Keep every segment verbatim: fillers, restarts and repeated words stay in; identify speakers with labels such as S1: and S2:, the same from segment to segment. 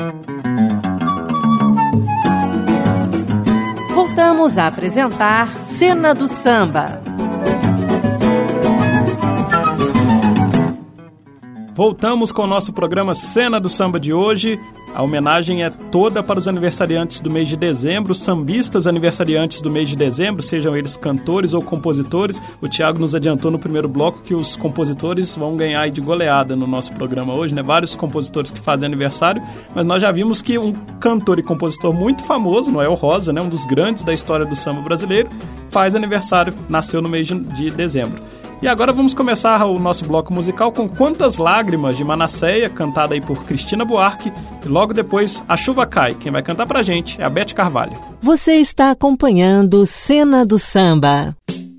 S1: Voltamos a apresentar Cena do Samba.
S2: Voltamos com o nosso programa Cena do Samba de hoje. A homenagem é toda para os aniversariantes do mês de dezembro, sambistas aniversariantes do mês de dezembro, sejam eles cantores ou compositores. O Thiago nos adiantou no primeiro bloco que os compositores vão ganhar de goleada no nosso programa hoje, né? Vários compositores que fazem aniversário, mas nós já vimos que um cantor e compositor muito famoso, Noel Rosa, né? Um dos grandes da história do samba brasileiro, faz aniversário, nasceu no mês de, de dezembro. E agora vamos começar o nosso bloco musical com Quantas Lágrimas, de Manasseia, cantada aí por Cristina Buarque. E logo depois, A Chuva Cai. Quem vai cantar pra gente é a Beth Carvalho.
S1: Você está acompanhando Cena do Samba.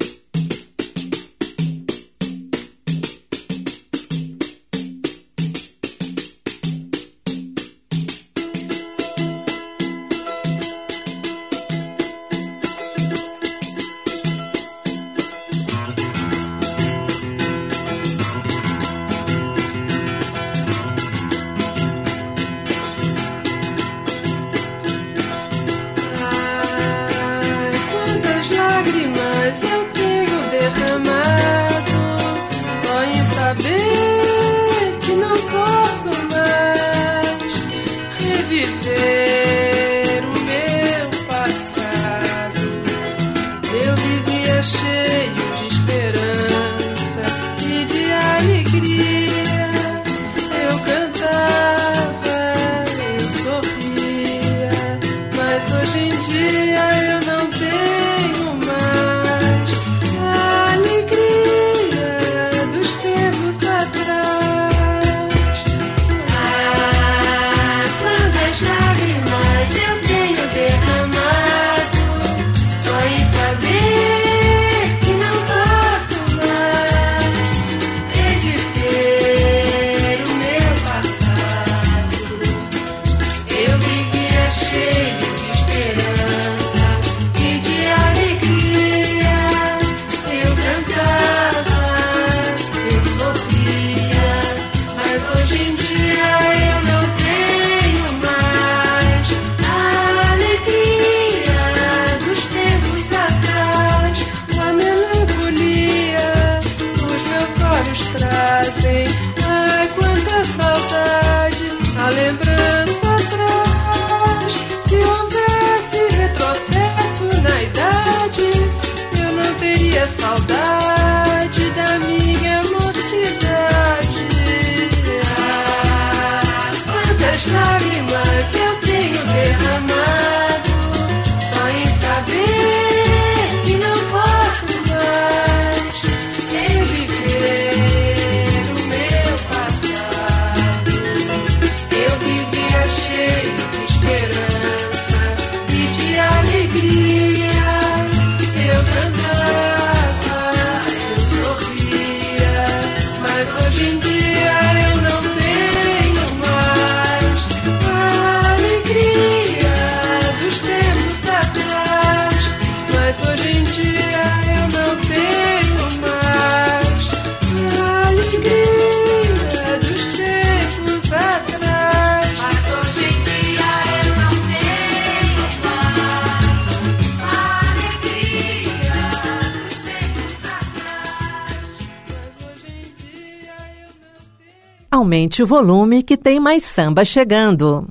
S1: Aumente o volume que tem mais samba chegando.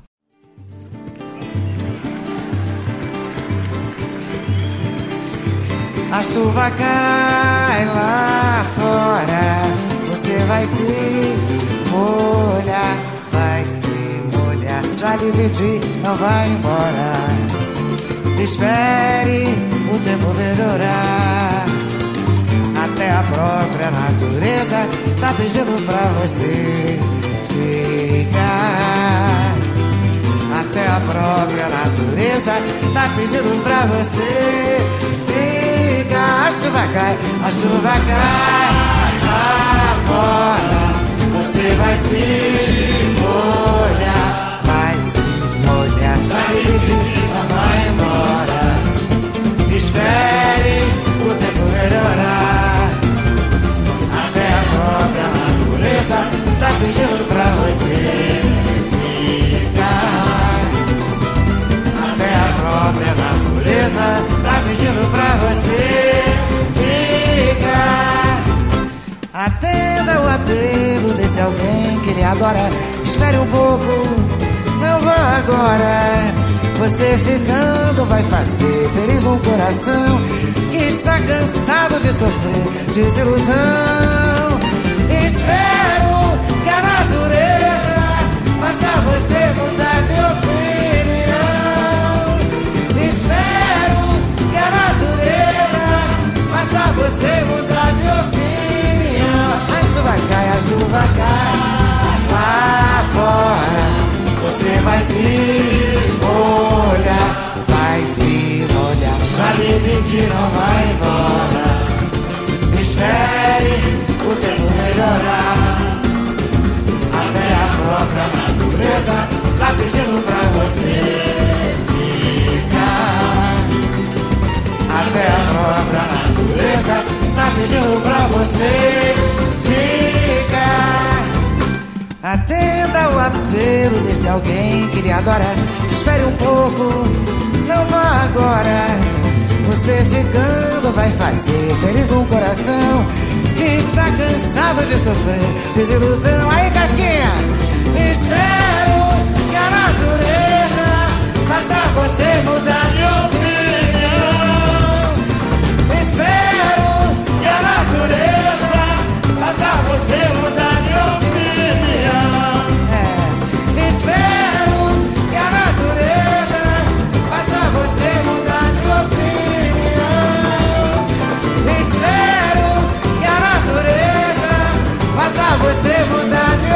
S3: A chuva cai lá fora, você vai se molhar, vai se molhar. Já lhe pedi, não vai embora. Espere o tempo melhorar. Até a própria natureza tá pedindo pra você ficar. Até a própria natureza tá pedindo pra você ficar. A chuva cai, a chuva cai lá fora, você vai se molhar, vai se molhar. Já lhe pedi, não vai embora. Espere o tempo melhorar. A própria natureza tá pedindo pra você ficar. apelo desse alguém que lhe adora. Espere um pouco, não vá agora. Você ficando vai fazer feliz um coração que está cansado de sofrer desilusão. Espero que a natureza faça você mudar de opinião. Espero que a natureza faça você mudar de opinião. A chuva cai, a chuva cai lá fora. Você vai se olhar, vai se olhar. Já lhe pediram, vai embora. Espere o tempo melhorar. Até a própria natureza tá pedindo pra você ficar. Até a própria natureza tá pedindo pra você ficar. Atenda o apelo desse alguém que lhe adora. Espere um pouco, não vá agora. Você ficando vai fazer feliz um coração que está cansado de sofrer desilusão. Aí, Casquinha! Espero que a natureza faça você mudar de opinião. Espero que a natureza faça você mudar de opinião. Você mudar de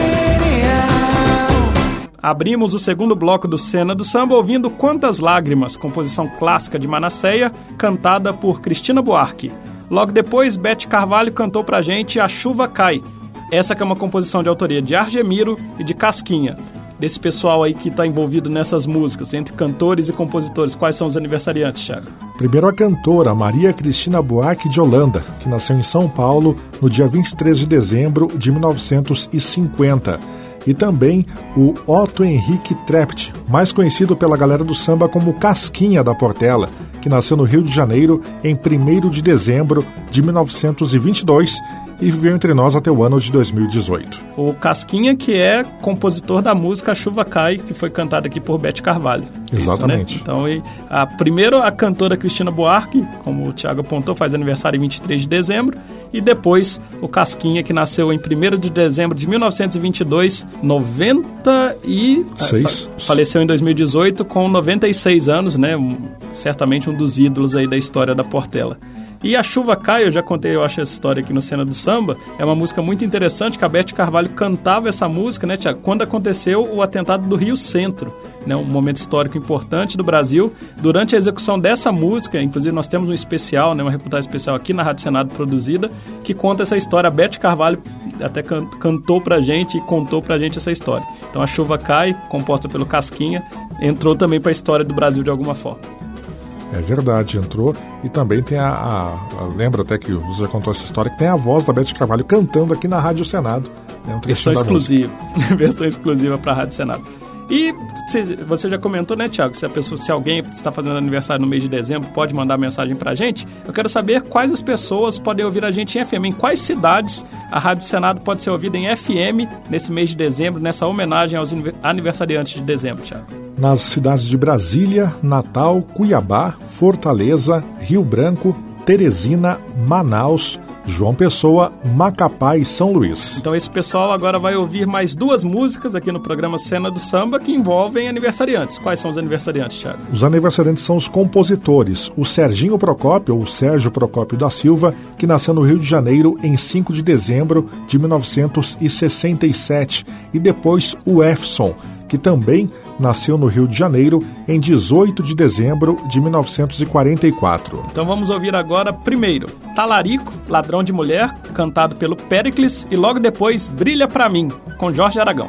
S3: opinião.
S2: Abrimos o segundo bloco do Cena do Samba ouvindo Quantas Lágrimas, composição clássica de Manasseia, cantada por Cristina Buarque. Logo depois, Beth Carvalho cantou pra gente A Chuva Cai. Essa que é uma composição de autoria de Argemiro e de Casquinha. Desse pessoal aí que está envolvido nessas músicas, entre cantores e compositores, quais são os aniversariantes, Thiago?
S4: Primeiro a cantora Maria Cristina Buarque de Holanda, que nasceu em São Paulo no dia vinte e três de dezembro de mil novecentos e cinquenta. E também o Otto Henrique Trept, mais conhecido pela galera do samba como Casquinha da Portela, que nasceu no Rio de Janeiro em primeiro de dezembro de mil novecentos e vinte e dois e viveu entre nós até o ano de dois mil e dezoito.
S2: O Casquinha, que é compositor da música A Chuva Cai, que foi cantada aqui por Beth Carvalho.
S4: Exatamente.
S2: Isso, né? Então, a, primeiro a cantora Cristina Buarque, como o Thiago apontou, faz aniversário em vinte e três de dezembro, e depois o Casquinha, que nasceu em primeiro de dezembro de mil novecentos e vinte e dois, noventa e seis. Faleceu em dois mil e dezoito com noventa e seis anos, né? Um, certamente um dos ídolos aí da história da Portela. E A Chuva Cai, eu já contei, eu acho, essa história aqui no Cena do Samba, é uma música muito interessante, que a Beth Carvalho cantava essa música, né, Tiago, quando aconteceu o atentado do Rio Centro, né, um momento histórico importante do Brasil. Durante a execução dessa música, inclusive nós temos um especial, né, uma reportagem especial aqui na Rádio Senado produzida, que conta essa história. A Beth Carvalho até can- cantou pra gente e contou pra gente essa história. Então A Chuva Cai, composta pelo Casquinha, entrou também pra história do Brasil de alguma forma.
S4: É verdade, entrou. E também tem a, a, a... Lembra até que você já contou essa história, que tem a voz da Beth Carvalho cantando aqui na Rádio Senado. É um
S2: Versão exclusiva. Versão exclusiva para a Rádio Senado. E você já comentou, né, Thiago, se, a pessoa, se alguém está fazendo aniversário no mês de dezembro, pode mandar mensagem para a gente. Eu quero saber quais as pessoas podem ouvir a gente em F M. Em quais cidades a Rádio Senado pode ser ouvida em F M nesse mês de dezembro, nessa homenagem aos aniversariantes de dezembro, Thiago?
S4: Nas cidades de Brasília, Natal, Cuiabá, Fortaleza, Rio Branco, Teresina, Manaus, João Pessoa, Macapá e São Luís.
S2: Então esse pessoal agora vai ouvir mais duas músicas aqui no programa Cena do Samba que envolvem aniversariantes. Quais são os aniversariantes, Thiago?
S4: Os aniversariantes são os compositores. O Serginho Procópio, ou Sérgio Procópio da Silva, que nasceu no Rio de Janeiro em cinco de dezembro de mil novecentos e sessenta e sete. E depois o Efson, que também nasceu no Rio de Janeiro em dezoito de dezembro de mil novecentos e quarenta e quatro.
S2: Então vamos ouvir agora, primeiro, Talarico, Ladrão de Mulher, cantado pelo Péricles, e logo depois Brilha Pra Mim, com Jorge Aragão.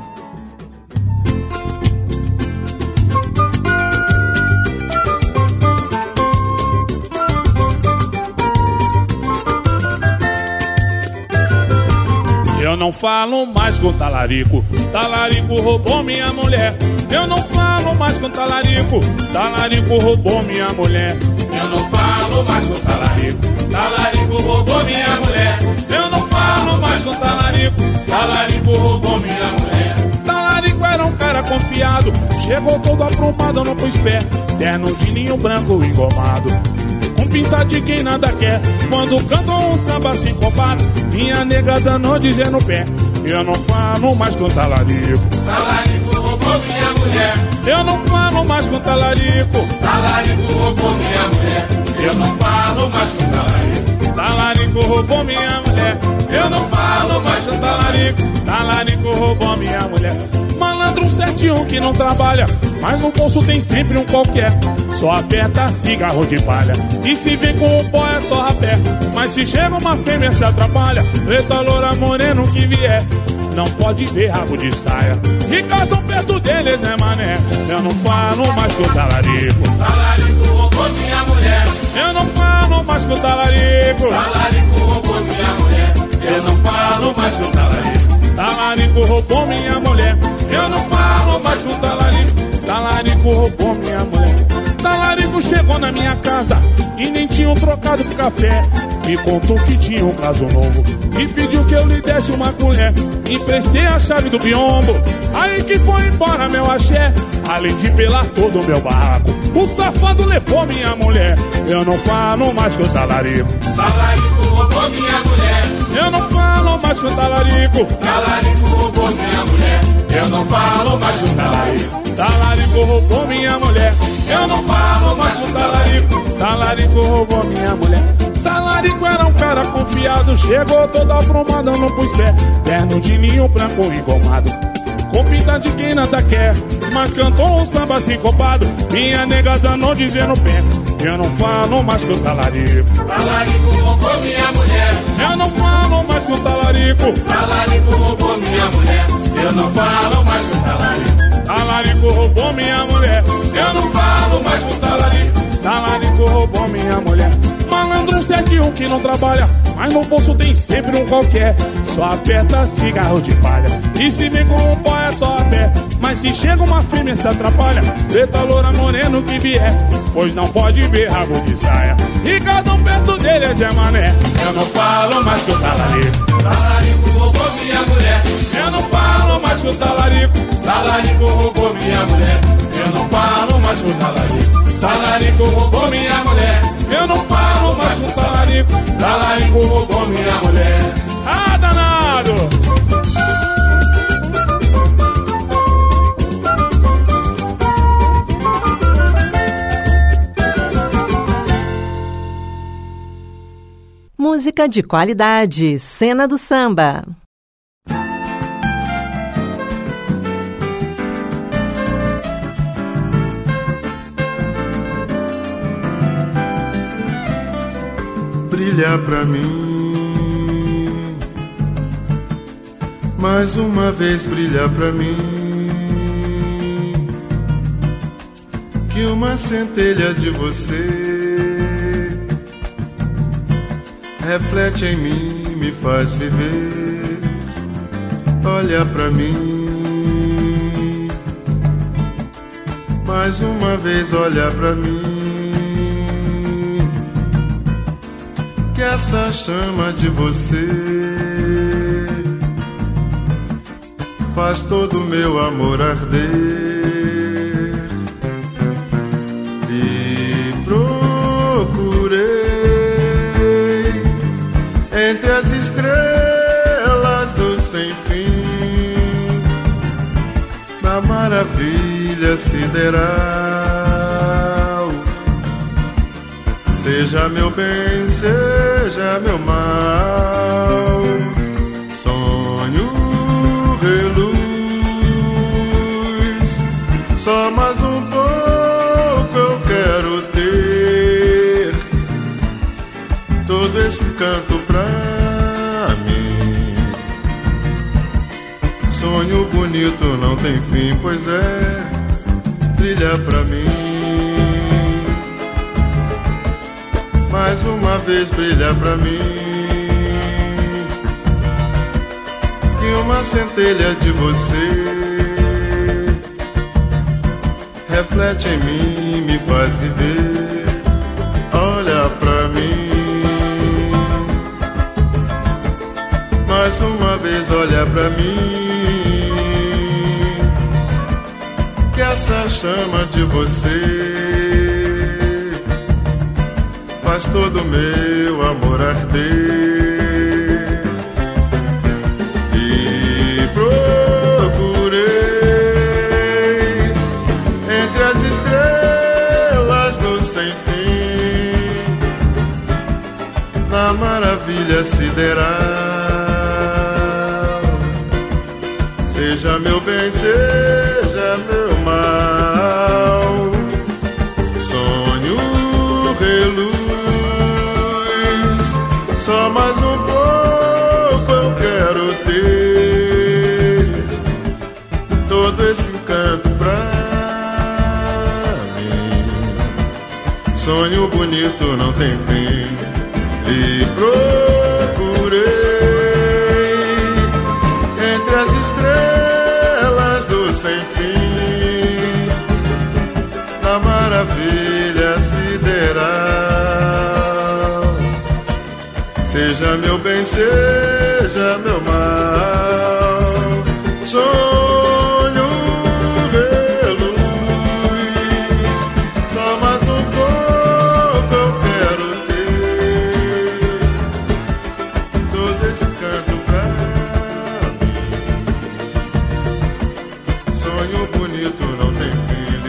S5: Eu não falo mais com Talarico, Talarico roubou minha mulher. Eu não falo mais com talarico, talarico roubou minha mulher. Eu não falo mais com talarico, talarico roubou minha mulher. Eu não falo mais com talarico, talarico roubou minha mulher. Talarico era um cara confiado, chegou todo aprumado, não pus pé. Terno de linho branco engomado, com pinta de quem nada quer. Quando cantou um samba sincopado, minha nega danou dizendo pé. Eu não falo mais com talarico, talarico roubou minha mulher. Eu não falo mais com talarico, talarico roubou minha mulher. Eu não falo mais com talarico, talarico roubou minha mulher. Eu não falo mais com talarico, talarico roubou minha mulher. Malandro sete um que não trabalha, mas no bolso tem sempre um qualquer. Só aperta cigarro de palha, e se vem com o pó é só rapé. Mas se chega uma fêmea se atrapalha, preta, loura, moreno que vier, não pode ver rabo de saia. Ricardo perto deles é mané. Eu não falo mais com o talarico, talarico roubou minha mulher. Eu não falo mais com o talarico, talarico roubou minha mulher. Eu não falo mais com o talarico, talarico roubou minha mulher. Eu não falo mais com o talarico, talarico roubou minha mulher. Talarico chegou na minha casa e nem tinha um trocado pro café. Me contou que tinha um caso novo e pediu que eu lhe desse uma colher. Emprestei a chave do biombo, aí que foi embora meu axé. Além de pelar todo o meu barraco, o safado levou minha mulher. Eu não falo mais com o talarico, talarico roubou minha mulher. Eu não falo mais com o talarico, talarico roubou minha mulher. Eu não falo mais com o talarico, talarico roubou minha mulher. Eu não falo mais com o talarico, talarico roubou minha mulher. Talarico era um cara confiado, chegou todo aprumado, não pus pé. Terno de linho branco engomado, com pinta de quem nada quer, mas cantou um samba sincopado, minha nega danou dizendo pé. Eu não falo mais com o talarico, talarico roubou minha mulher. Eu não falo mais com o talarico, talarico roubou minha mulher. Eu não falo mais com o talarico, talarico roubou minha mulher. Eu não falo mais com o talarico, talarico roubou minha mulher. Malandro sete um que não trabalha, mas no bolso tem sempre um qualquer. Só aperta cigarro de palha, e se vem com um pó é só a pé. Mas se chega uma fêmea se atrapalha, preta, loura, moreno que vier, pois não pode ver rabo de saia. Ricardo perto dele é Zé Mané. Eu não falo mais com o talarico, talarico roubou minha mulher. Eu não falo mais com o talarico, talarico roubou minha mulher. Eu não falo mais com o talarico, talarico roubou minha mulher. Eu não falo mais com o talarico, talarico roubou minha mulher. Ah, danado!
S1: Música de qualidade, Cena do Samba.
S6: Brilha pra mim, mais uma vez brilha pra mim, que uma centelha de você reflete em mim, me faz viver. Olha pra mim, mais uma vez olha pra mim, que essa chama de você faz todo o meu amor arder. E procurei entre as estrelas do sem fim, na maravilha sideral. Seja meu bem, seja meu mal, sonho, reluz, só mais um pouco eu quero ter todo esse canto pra mim. Sonho bonito não tem fim, pois é, brilha pra mim. Mais uma vez brilha pra mim, que uma centelha de você reflete em mim, me faz viver. Olha pra mim, mais uma vez olha pra mim, que essa chama de você faz todo o meu amor arder. E procurei entre as estrelas do sem fim, na maravilha sideral, seja meu bem, seja meu mal, sonho reluz, só mais um pouco eu quero ter todo esse encanto pra mim. Sonho bonito não tem fim. E procurei entre as estrelas do sem fim, na maravilha sideral, seja meu bem, seja meu mal, sonho reluz, só mais um pouco eu quero ter todo esse canto pra mim. Sonho bonito não tem fim.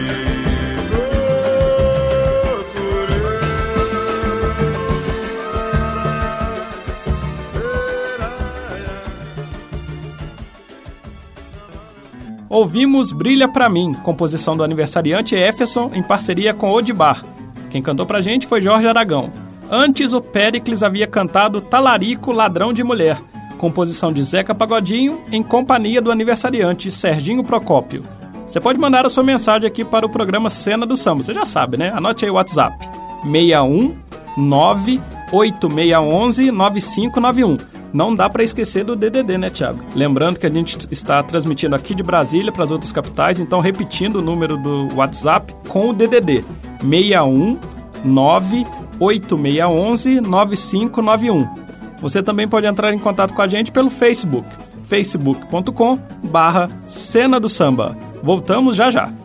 S2: Ouvimos Brilha Pra Mim, composição do aniversariante Éfeson em parceria com Odibar. Quem cantou pra gente foi Jorge Aragão. Antes, o Péricles havia cantado Talarico, Ladrão de Mulher, composição de Zeca Pagodinho em companhia do aniversariante Serginho Procópio. Você pode mandar a sua mensagem aqui para o programa Cena do Samba, você já sabe, né? Anote aí o WhatsApp, seis um nove oito seis um um nove cinco nove um. Não dá para esquecer do D D D, né, Thiago? Lembrando que a gente está transmitindo aqui de Brasília para as outras capitais, então repetindo o número do WhatsApp com o D D D, seis um nove oito seis um um nove cinco nove um. Você também pode entrar em contato com a gente pelo Facebook, facebook ponto com barra Cena do Samba. Voltamos já já.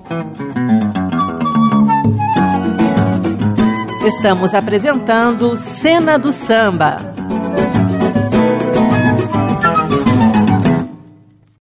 S1: Estamos apresentando Cena do Samba.